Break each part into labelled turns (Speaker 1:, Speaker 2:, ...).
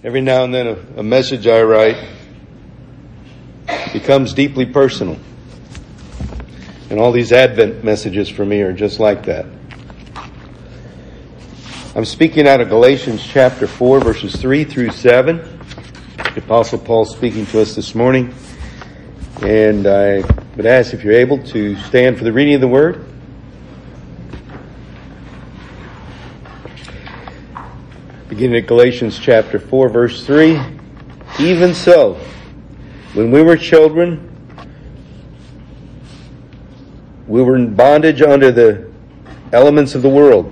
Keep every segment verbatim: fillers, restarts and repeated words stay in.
Speaker 1: Every now and then a, a message I write becomes deeply personal. And all these Advent messages for me are just like that. I'm speaking out of Galatians chapter four, verses three through seven. The Apostle Paul speaking to us this morning. And I would ask if you're able to stand for the reading of the Word. Beginning at Galatians chapter four, verse three. Even so, when we were children, we were in bondage under the elements of the world.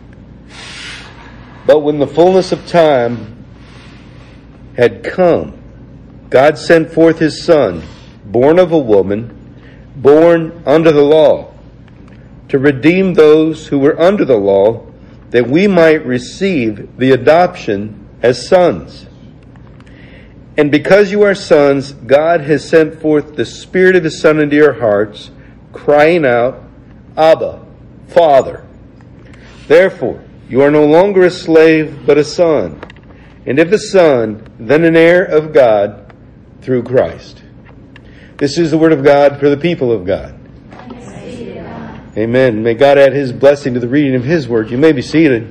Speaker 1: But when the fullness of time had come, God sent forth His Son, born of a woman, born under the law, to redeem those who were under the law, that we might receive the adoption as sons. And because you are sons, God has sent forth the Spirit of His Son into your hearts, crying out, Abba, Father. Therefore, you are no longer a slave, but a son. And if a son, then an heir of God through Christ. This is the word of God for the people of God. Amen. May God add His blessing to the reading of His word. You may be seated.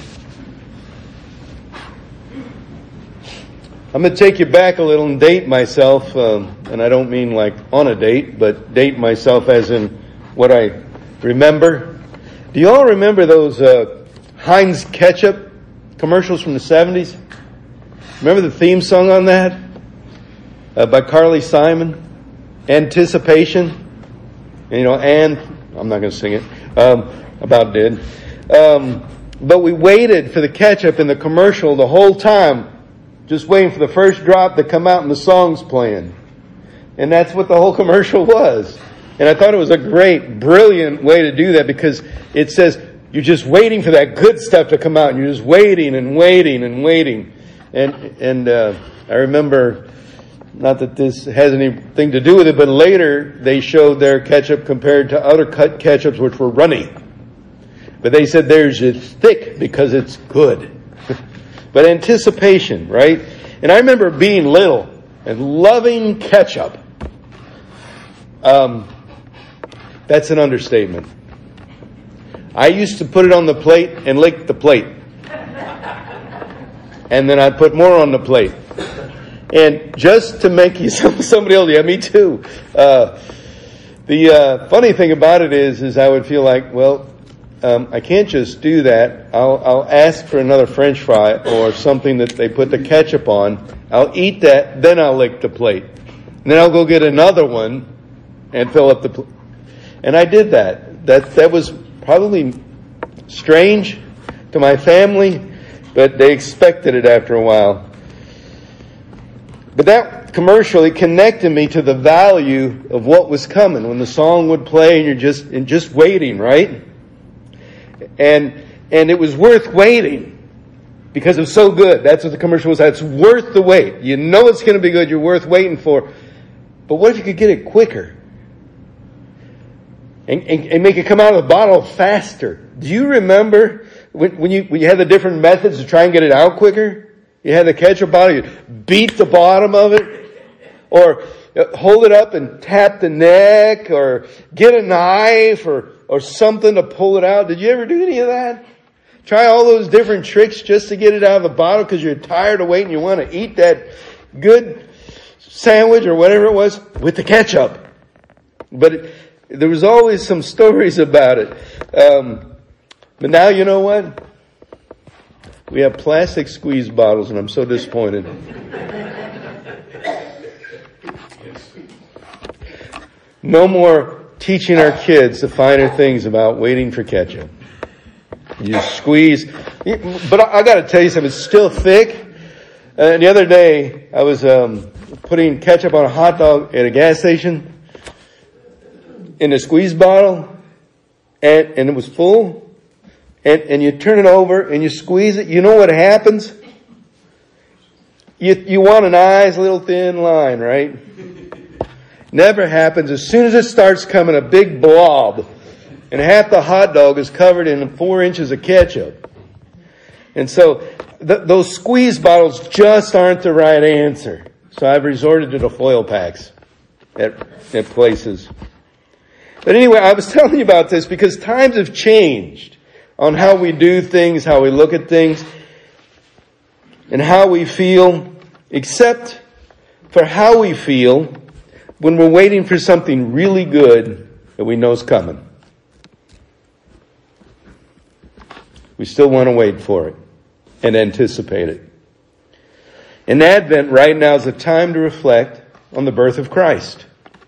Speaker 1: I'm going to take you back a little and date myself, um, and I don't mean like on a date, but date myself as in what I remember. Do you all remember those uh, Heinz ketchup commercials from the seventies? Remember the theme song on that? Uh, by Carly Simon? Anticipation. And, you know, and, I'm not going to sing it, um, about did. Um, but we waited for the ketchup in the commercial the whole time, just waiting for the first drop to come out and the song's playing. And that's what the whole commercial was. And I thought it was a great, brilliant way to do that, because it says you're just waiting for that good stuff to come out, and you're just waiting and waiting and waiting. And, and, uh, I remember, not that this has anything to do with it, but later they showed their ketchup compared to other cut ketchups which were runny. But they said theirs is thick because it's good. But anticipation, right? And I remember being little and loving ketchup. Um, that's an understatement. I used to put it on the plate and lick the plate. And then I'd put more on the plate. And just to make you somebody else, yeah, me too. Uh, the uh, funny thing about it is, is I would feel like, well, um, I can't just do that. I'll, I'll ask for another French fry or something that they put the ketchup on. I'll eat that, then I'll lick the plate. And then I'll go get another one and fill up the plate. And I did that. That that was probably strange to my family, but they expected it after a while. But that commercial, it connected me to the value of what was coming when the song would play and you're just and just waiting, right? And and it was worth waiting because it was so good. That's what the commercial was. It's worth the wait. You know it's going to be good. You're worth waiting for. But what if you could get it quicker? And, and, and make it come out of the bottle faster. Do you remember when, when you when you had the different methods to try and get it out quicker? You had the ketchup bottle, you beat the bottom of it, or hold it up and tap the neck, or get a knife, or, or something to pull it out. Did you ever do any of that? Try all those different tricks just to get it out of the bottle because you're tired of waiting. You want to eat that good sandwich or whatever it was with the ketchup. But it, there was always some stories about it. Um, but now you know what? We have plastic squeeze bottles, and I'm so disappointed. No more teaching our kids the finer things about waiting for ketchup. You squeeze. But I, I got to tell you something. It's still thick. And the other day, I was um, putting ketchup on a hot dog at a gas station in a squeeze bottle, and, and it was full. And, and you turn it over and you squeeze it. You know what happens? You, you want a nice little thin line, right? Never happens. As soon as it starts coming, a big blob. And half the hot dog is covered in four inches of ketchup. And so th- those squeeze bottles just aren't the right answer. So I've resorted to the foil packs at, at places. But anyway, I was telling you about this because times have changed on how we do things, how we look at things, and how we feel, except for how we feel when we're waiting for something really good that we know is coming. We still want to wait for it and anticipate it. And Advent right now is a time to reflect on the birth of Christ.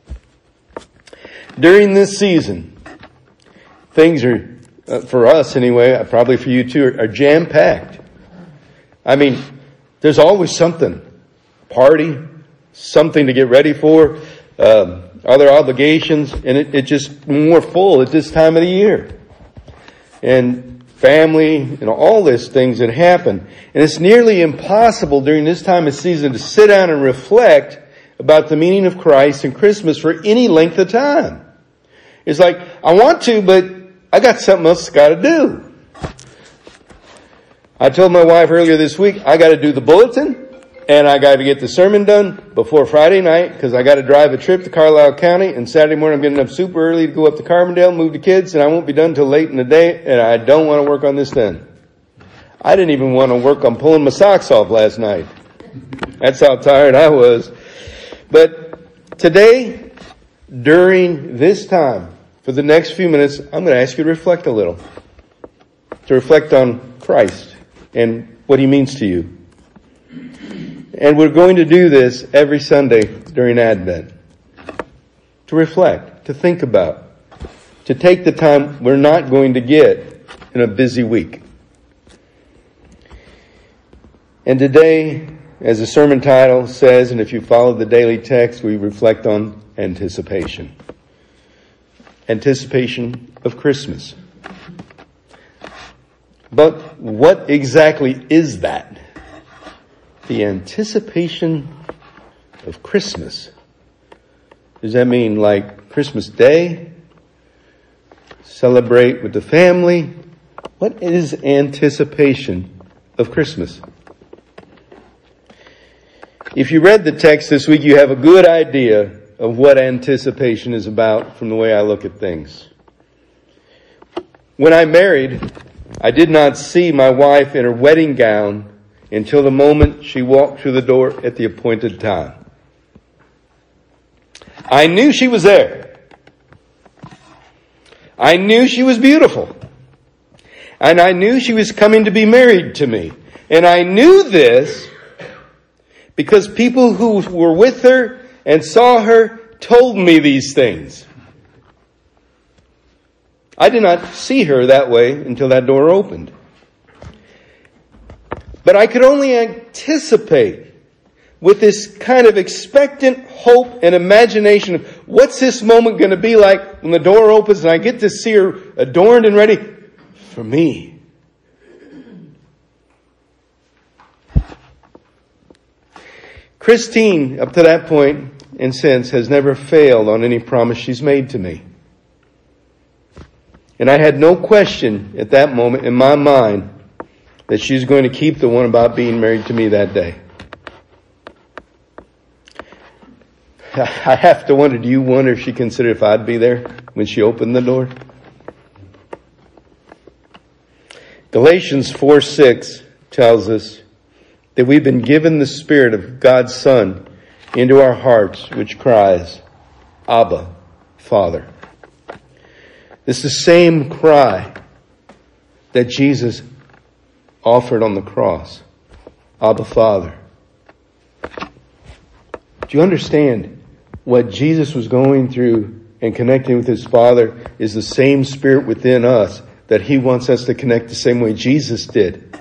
Speaker 1: During this season, things are, uh, for us anyway, probably for you too, are, are jam-packed. I mean, there's always something. Party, something to get ready for, um, other obligations, and it, it's just more full at this time of the year. And family, and all these things that happen. And it's nearly impossible during this time of season to sit down and reflect about the meaning of Christ and Christmas for any length of time. It's like, I want to, but I got something else got to do. I told my wife earlier this week, I got to do the bulletin, and I got to get the sermon done before Friday night, because I got to drive a trip to Carlisle County, and Saturday morning I'm getting up super early to go up to Carbondale, move the kids, and I won't be done till late in the day, and I don't want to work on this then. I didn't even want to work on pulling my socks off last night. That's how tired I was. But today, during this time, for the next few minutes, I'm going to ask you to reflect a little. To reflect on Christ and what He means to you. And we're going to do this every Sunday during Advent. To reflect, to think about, to take the time we're not going to get in a busy week. And today, as the sermon title says, and if you follow the daily text, we reflect on anticipation. Anticipation of Christmas. But what exactly is that? The anticipation of Christmas. Does that mean like Christmas Day? Celebrate with the family? What is anticipation of Christmas? If you read the text this week, you have a good idea of what anticipation is about from the way I look at things. When I married, I did not see my wife in her wedding gown until the moment she walked through the door at the appointed time. I knew she was there. I knew she was beautiful. And I knew she was coming to be married to me. And I knew this because people who were with her and saw her told me these things. I did not see her that way until that door opened. But I could only anticipate with this kind of expectant hope and imagination of what's this moment going to be like when the door opens and I get to see her adorned and ready for me. Christine, up to that point and since, has never failed on any promise she's made to me. And I had no question at that moment in my mind that she's going to keep the one about being married to me that day. I have to wonder, do you wonder if she considered if I'd be there when she opened the door? Galatians four six tells us that we've been given the Spirit of God's Son into our hearts, which cries, Abba, Father. It's the same cry that Jesus offered on the cross. Abba, Father. Do you understand what Jesus was going through and connecting with His Father is the same Spirit within us that He wants us to connect the same way Jesus did?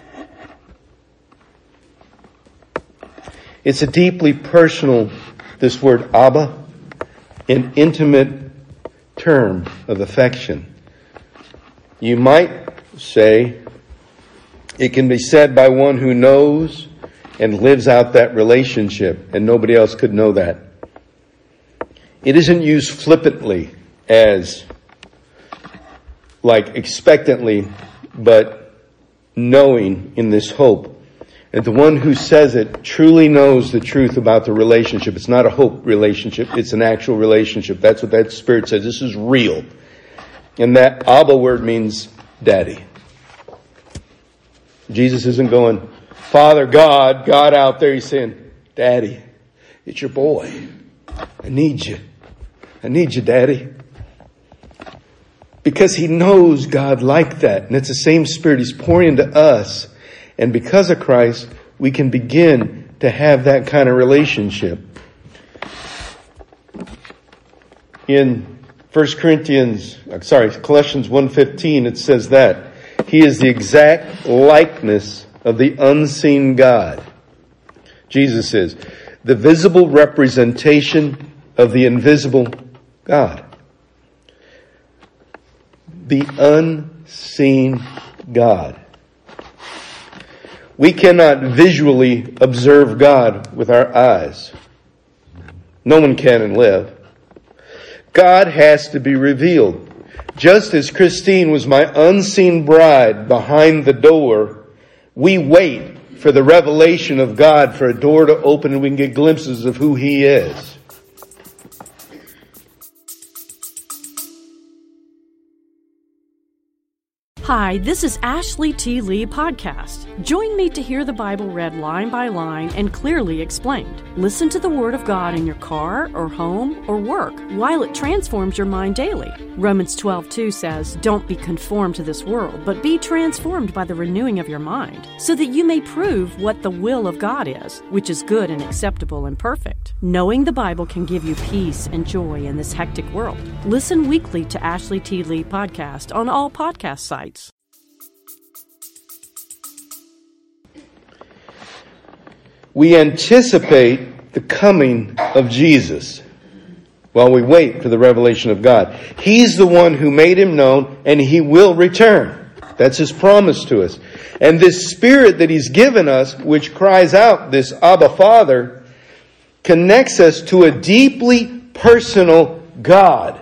Speaker 1: It's a deeply personal, this word Abba, an intimate term of affection. You might say it can be said by one who knows and lives out that relationship, and nobody else could know that. It isn't used flippantly as like expectantly, but knowing in this hope. And the one who says it truly knows the truth about the relationship. It's not a hope relationship. It's an actual relationship. That's what that Spirit says. This is real. And that Abba word means daddy. Jesus isn't going, Father God, God out there. He's saying, Daddy, it's your boy. I need you. I need you, Daddy. Because He knows God like that. And it's the same Spirit He's pouring into us. And because of Christ, we can begin to have that kind of relationship. In First Corinthians, sorry, Colossians one fifteen, it says that He is the exact likeness of the unseen God. Jesus is the visible representation of the invisible God. The unseen God. We cannot visually observe God with our eyes. No one can and live. God has to be revealed. Just as Christine was my unseen bride behind the door, we wait for the revelation of God for a door to open and we can get glimpses of who He is.
Speaker 2: Hi, this is Ashley T. Lee Podcast. Join me to hear the Bible read line by line and clearly explained. Listen to the Word of God in your car or home or work while it transforms your mind daily. Romans twelve two says, "Don't be conformed to this world, but be transformed by the renewing of your mind, so that you may prove what the will of God is, which is good and acceptable and perfect." Knowing the Bible can give you peace and joy in this hectic world. Listen weekly to Ashley T. Lee Podcast on all podcast sites.
Speaker 1: We anticipate the coming of Jesus while we wait for the revelation of God. He's the one who made Him known, and He will return. That's His promise to us. And this Spirit that He's given us, which cries out, this Abba Father, connects us to a deeply personal God.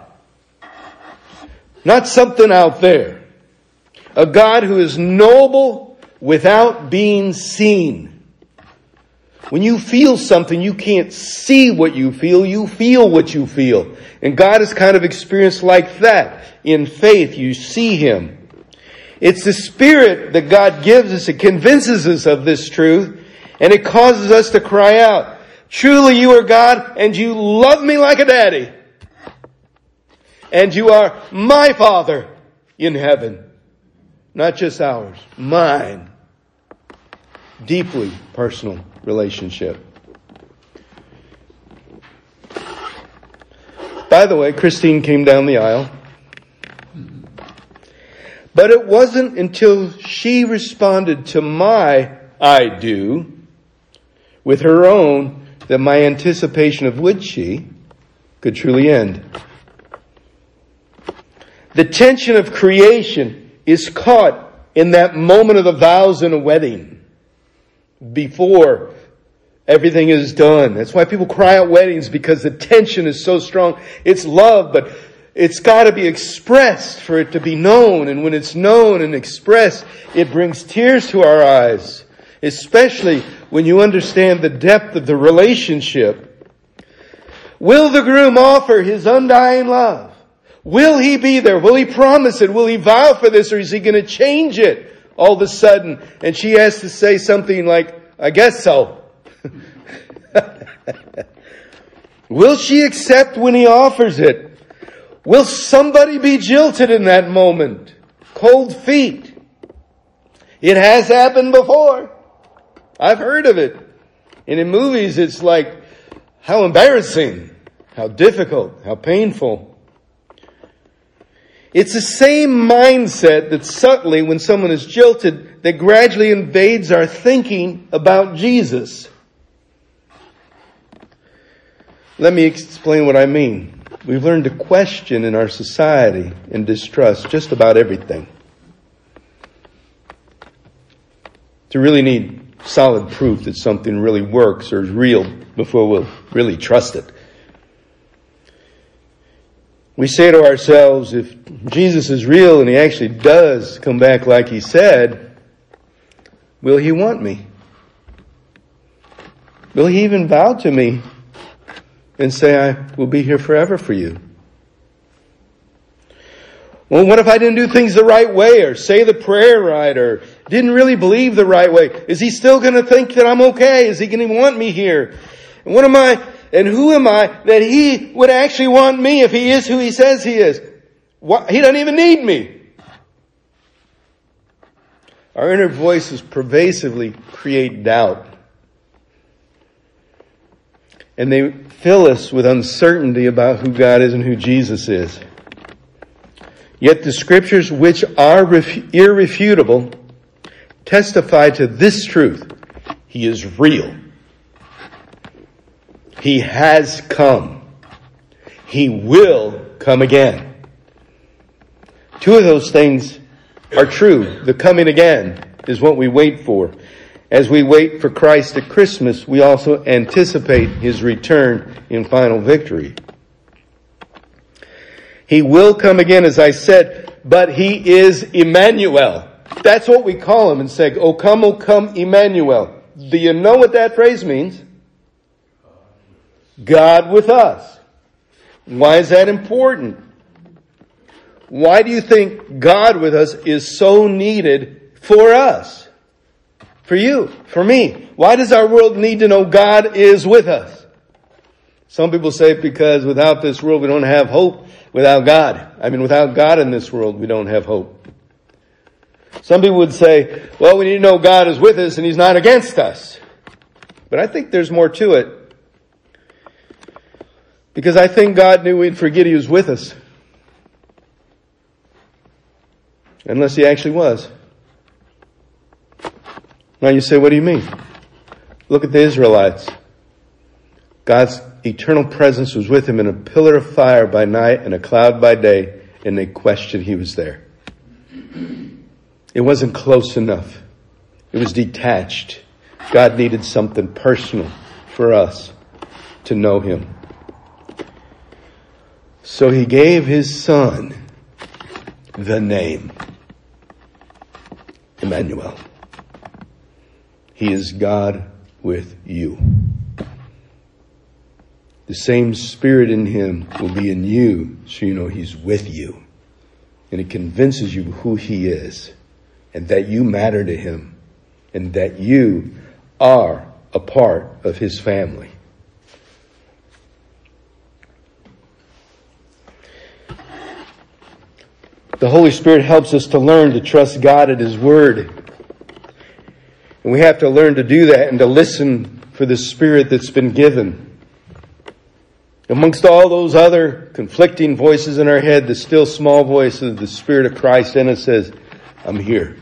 Speaker 1: Not something out there. A God who is knowable without being seen. When you feel something, you can't see what you feel, you feel what you feel. And God is kind of experienced like that. In faith, you see Him. It's the Spirit that God gives us. It convinces us of this truth. And it causes us to cry out, "Truly you are God, and you love me like a daddy. And you are my Father in heaven." Not just ours, mine. Deeply personal relationship. By the way, Christine came down the aisle. But it wasn't until she responded to my "I do" with her own that my anticipation of "would she" could truly end. The tension of creation is caught in that moment of the vows in a wedding. Before everything is done. That's why people cry at weddings, because the tension is so strong. It's love, but it's got to be expressed for it to be known. And when it's known and expressed, it brings tears to our eyes. Especially when you understand the depth of the relationship. Will the groom offer his undying love? Will he be there? Will he promise it? Will he vow for this, or is he going to change it all of a sudden? And she has to say something like, "I guess so." Will she accept when he offers it? Will somebody be jilted in that moment? Cold feet. It has happened before. I've heard of it. And in movies, it's like, how embarrassing, how difficult, how painful. It's the same mindset that subtly, when someone is jilted, that gradually invades our thinking about Jesus. Let me explain what I mean. We've learned to question in our society and distrust just about everything. To really need solid proof that something really works or is real before we'll really trust it. We say to ourselves, if Jesus is real and He actually does come back like He said, will He want me? Will he even bow to me and say, I will be here forever for you? Well, what if I didn't do things the right way, or say the prayer right, or didn't really believe the right way? Is he still going to think that I'm okay? Is he going to want me here? And what am I, and who am I that he would actually want me if he is who he says he is? What, he doesn't even need me. Our inner voices pervasively create doubt. And they fill us with uncertainty about who God is and who Jesus is. Yet the scriptures, which are irrefutable, testify to this truth. He is real. He has come. He will come again. Two of those things are true. The coming again is what we wait for. As we wait for Christ at Christmas, we also anticipate his return in final victory. He will come again, as I said, but he is Emmanuel. That's what we call him and say, O come, O come, Emmanuel. Do you know what that phrase means? God with us. Why is that important? Why do you think God with us is so needed for us? For you, for me. Why does our world need to know God is with us? Some people say because without this world we don't have hope. Without God. I mean, without God in this world, we don't have hope. Some people would say, well, we need to know God is with us and he's not against us. But I think there's more to it. Because I think God knew we'd forget he was with us. Unless he actually was. Now you say, what do you mean? Look at the Israelites. God's eternal presence was with him in a pillar of fire by night and a cloud by day, and they questioned he was there. It wasn't close enough. It was detached. God needed something personal for us to know him. So he gave his son the name Emmanuel. He is God with you. The same Spirit in him will be in you, so you know he's with you. And it convinces you who he is, and that you matter to him, and that you are a part of his family. The Holy Spirit helps us to learn to trust God at his word. And we have to learn to do that and to listen for the Spirit that's been given. Amongst all those other conflicting voices in our head, the still small voice of the Spirit of Christ in us says, I'm here.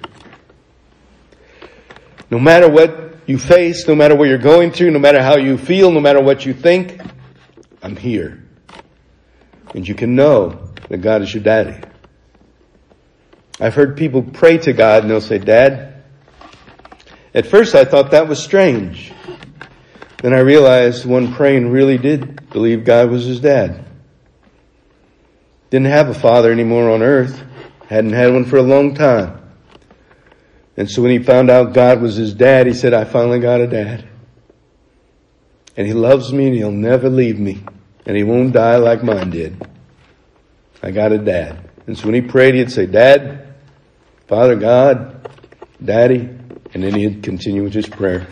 Speaker 1: No matter what you face, no matter what you're going through, no matter how you feel, no matter what you think, I'm here. And you can know that God is your daddy. I've heard people pray to God and they'll say, Dad. At first I thought that was strange. Then I realized one praying really did believe God was his dad. Didn't have a father anymore on earth. Hadn't had one for a long time. And so when he found out God was his dad, he said, I finally got a dad. And he loves me and he'll never leave me. And he won't die like mine did. I got a dad. And so when he prayed, he'd say, Dad, Father God, Daddy. And then he'd continue with his prayer.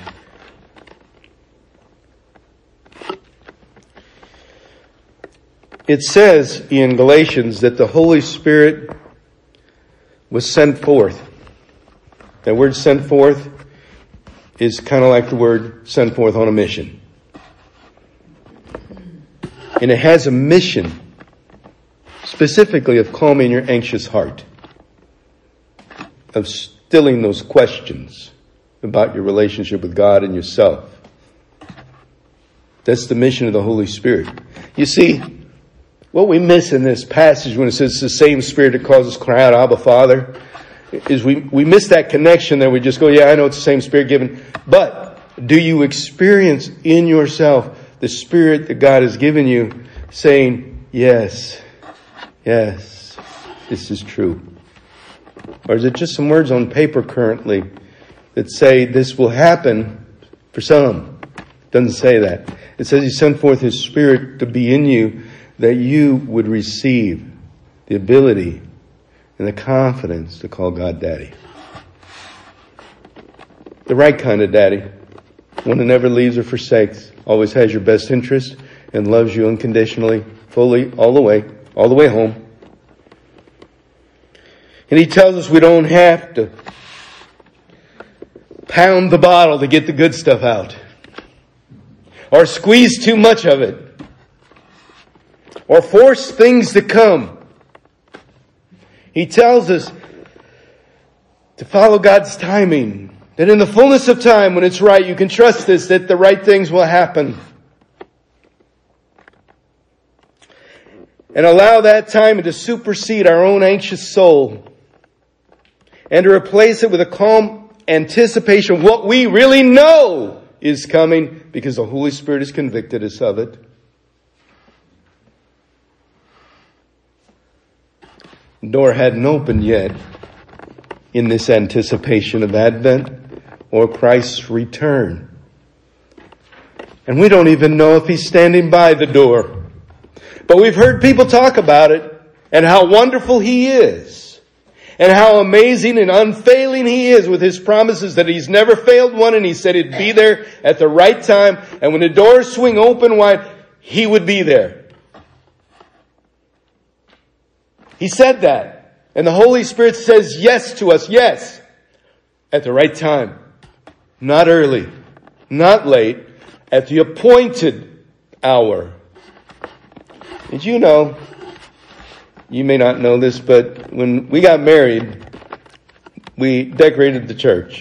Speaker 1: It says in Galatians that the Holy Spirit was sent forth. That word sent forth is kind of like the word sent forth on a mission. And it has a mission specifically of calming your anxious heart. Of stilling those questions about your relationship with God and yourself. That's the mission of the Holy Spirit. You see, what we miss in this passage when it says it's the same Spirit that causes us to cry out, Abba, Father, is we, we miss that connection there. We just go, yeah, I know it's the same Spirit given. But do you experience in yourself the Spirit that God has given you saying, yes, yes, this is true? Or is it just some words on paper currently that say this will happen for some, It doesn't say that. It says He sent forth His Spirit to be in you, that you would receive the ability and the confidence to call God Daddy. The right kind of daddy. One who never leaves or forsakes, always has your best interest, and loves you unconditionally, fully, all the way, all the way home. And He tells us we don't have to pound the bottle to get the good stuff out, or squeeze too much of it, or force things to come. He tells us to follow God's timing, that in the fullness of time, when it's right, you can trust this, that the right things will happen. And allow that time to supersede our own anxious soul, and to replace it with a calm anticipation of what we really know is coming, because the Holy Spirit has convicted us of it. The door hadn't opened yet in this anticipation of Advent or Christ's return. And we don't even know if He's standing by the door. But we've heard people talk about it, and how wonderful He is, and how amazing and unfailing He is with His promises, that He's never failed one, and He said He'd be there at the right time, and when the doors swing open wide, He would be there. He said that. And the Holy Spirit says yes to us, yes, at the right time. Not early, not late, at the appointed hour. Did you know, you may not know this, but when we got married, we decorated the church.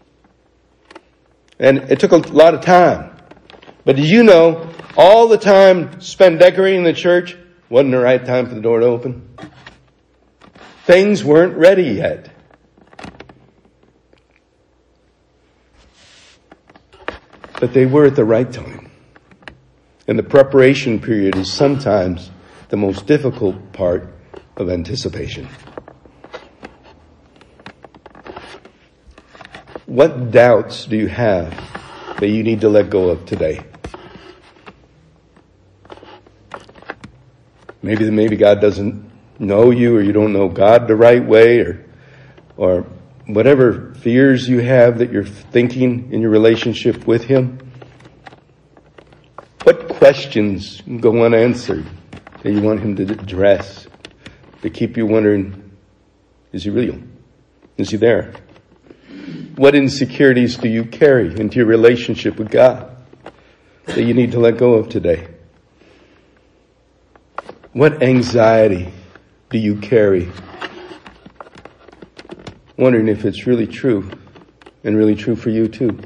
Speaker 1: And it took a lot of time. But did you know, all the time spent decorating the church wasn't the right time for the door to open? Things weren't ready yet. But they were at the right time. And the preparation period is sometimes the most difficult part of anticipation. What doubts do you have that you need to let go of today? Maybe, maybe God doesn't know you, or you don't know God the right way, or, or whatever fears you have that you're thinking in your relationship with Him. What questions go unanswered that you want Him to address, to keep you wondering, is He real? Is He there? What insecurities do you carry into your relationship with God that you need to let go of today? What anxiety do you carry, wondering if it's really true, and really true for you too?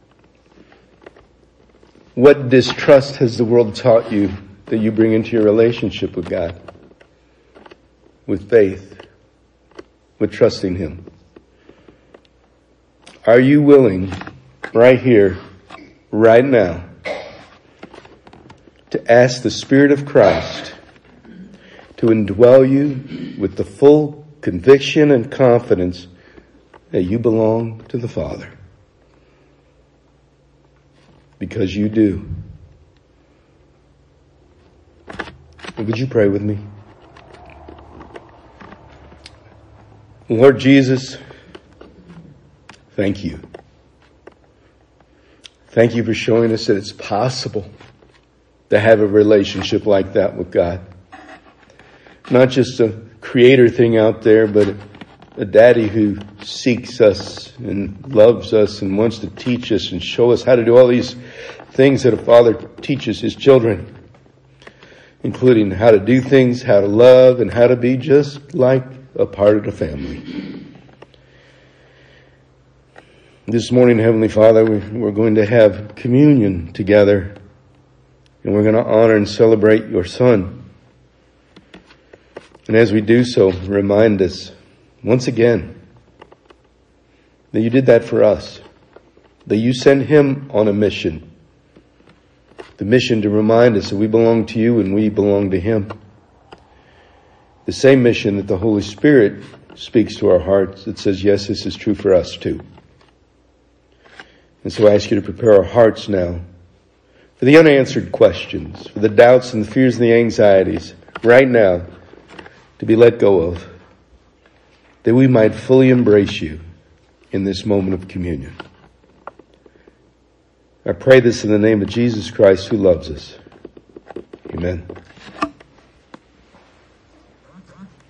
Speaker 1: What distrust has the world taught you that you bring into your relationship with God? With faith, with trusting Him. Are you willing, right here, right now, to ask the Spirit of Christ to indwell you with the full conviction and confidence that you belong to the Father? Because you do. Would you pray with me? Lord Jesus, thank you. Thank you for showing us that it's possible to have a relationship like that with God. Not just a creator thing out there, but a daddy who seeks us and loves us and wants to teach us and show us how to do all these things that a father teaches his children, including how to do things, how to love, and how to be just like a part of the family. This morning, Heavenly Father, we're going to have communion together, and we're going to honor and celebrate your Son. And as we do so, remind us once again that you did that for us, that you sent Him on a mission, the mission to remind us that we belong to you and we belong to Him. The same mission that the Holy Spirit speaks to our hearts that says, yes, this is true for us too. And so I ask you to prepare our hearts now for the unanswered questions, for the doubts and the fears and the anxieties right now to be let go of, that we might fully embrace you in this moment of communion. I pray this in the name of Jesus Christ, who loves us. Amen.